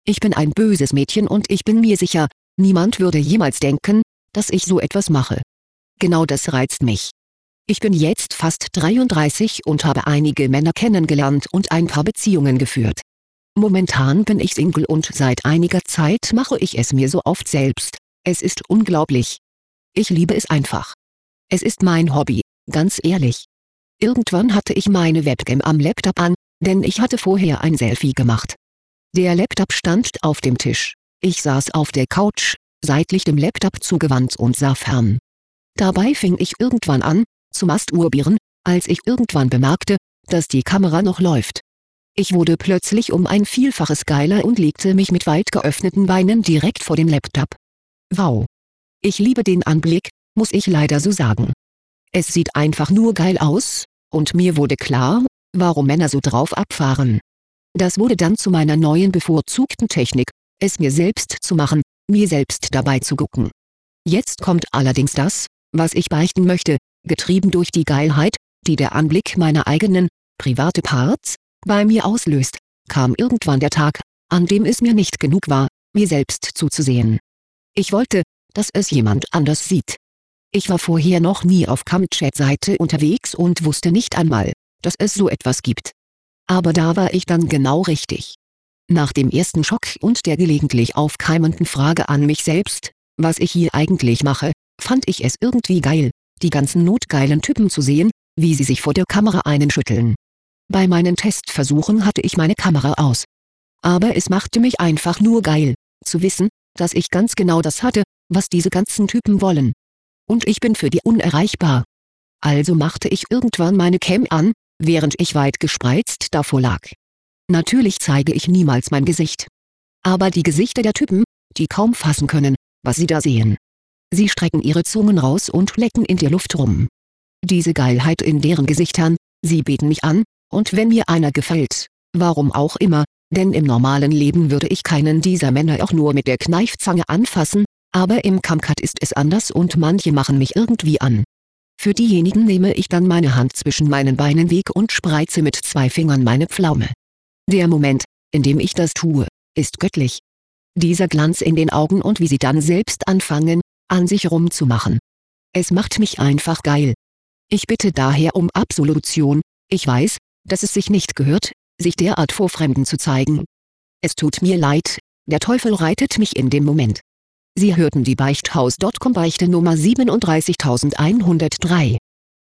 Ich bin ein böses Mädchen und ich bin mir sicher, niemand würde jemals denken, dass ich so etwas mache. Genau das reizt mich. Ich bin jetzt fast 33 und habe einige Männer kennengelernt und ein paar Beziehungen geführt. Momentan bin ich Single und seit einiger Zeit mache ich es mir so oft selbst. Es ist unglaublich. Ich liebe es einfach. Es ist mein Hobby, ganz ehrlich. Irgendwann hatte ich meine Webcam am Laptop an, denn ich hatte vorher ein Selfie gemacht. Der Laptop stand auf dem Tisch. Ich saß auf der Couch, seitlich dem Laptop zugewandt und sah fern. Dabei fing ich irgendwann an, zu masturbieren, als ich irgendwann bemerkte, dass die Kamera noch läuft. Ich wurde plötzlich um ein Vielfaches geiler und legte mich mit weit geöffneten Beinen direkt vor den Laptop. Wow! Ich liebe den Anblick, muss ich leider so sagen. Es sieht einfach nur geil aus, und mir wurde klar, warum Männer so drauf abfahren. Das wurde dann zu meiner neuen bevorzugten Technik, es mir selbst zu machen, mir selbst dabei zu gucken. Jetzt kommt allerdings das, was ich beichten möchte, getrieben durch die Geilheit, die der Anblick meiner eigenen, private Parts, bei mir auslöst, kam irgendwann der Tag, an dem es mir nicht genug war, mir selbst zuzusehen. Ich wollte, dass es jemand anders sieht. Ich war vorher noch nie auf Camchat-Seite unterwegs und wusste nicht einmal, dass es so etwas gibt. Aber da war ich dann genau richtig. Nach dem ersten Schock und der gelegentlich aufkeimenden Frage an mich selbst, was ich hier eigentlich mache, fand ich es irgendwie geil, die ganzen notgeilen Typen zu sehen, wie sie sich vor der Kamera einschütteln. Bei meinen Testversuchen hatte ich meine Kamera aus. Aber es machte mich einfach nur geil, zu wissen, dass ich ganz genau das hatte, was diese ganzen Typen wollen. Und ich bin für die unerreichbar. Also machte ich irgendwann meine Cam an, während ich weit gespreizt davor lag. Natürlich zeige ich niemals mein Gesicht. Aber die Gesichter der Typen, die kaum fassen können, was sie da sehen. Sie strecken ihre Zungen raus und lecken in der Luft rum. Diese Geilheit in deren Gesichtern, sie beten mich an, und wenn mir einer gefällt, warum auch immer, denn im normalen Leben würde ich keinen dieser Männer auch nur mit der Kneifzange anfassen, aber im Camchat ist es anders und manche machen mich irgendwie an. Für diejenigen nehme ich dann meine Hand zwischen meinen Beinen weg und spreize mit 2 Fingern meine Pflaume. Der Moment, in dem ich das tue, ist göttlich. Dieser Glanz in den Augen und wie sie dann selbst anfangen, an sich rumzumachen. Es macht mich einfach geil. Ich bitte daher um Absolution, ich weiß, dass es sich nicht gehört, sich derart vor Fremden zu zeigen. Es tut mir leid, der Teufel reitet mich in dem Moment. Sie hörten die Beichthaus.com Beichte Nummer 37103.